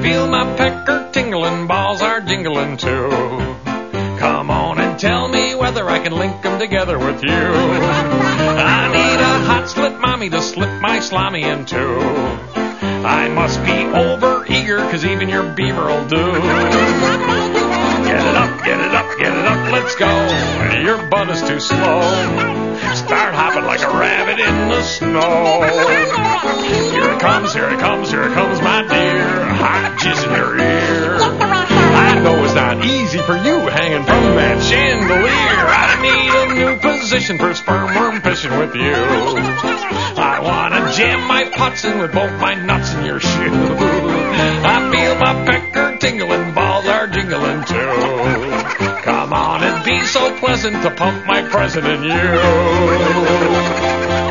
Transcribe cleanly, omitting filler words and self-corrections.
feel my pecker tingling, balls are jingling too. Come on and tell me whether I can link them together with you. I need a hot slit mommy to slip my slimy into. I must be over eager, 'cause even your beaver'll do. Get it up, get it up, get it up, let's go. Your butt is too slow. Start hopping like a rabbit in the snow. Here it comes, here it comes, here it comes, my dear. Hot jizz in your ear. I know it's not easy for you hanging from that chandelier. I need a new position for sperm worm fishing with you. I want to jam my putts in with both my nuts in your shoe. I feel my pecker tingling, balls are jingling too. Come on, it'd be so pleasant to pump my present in you.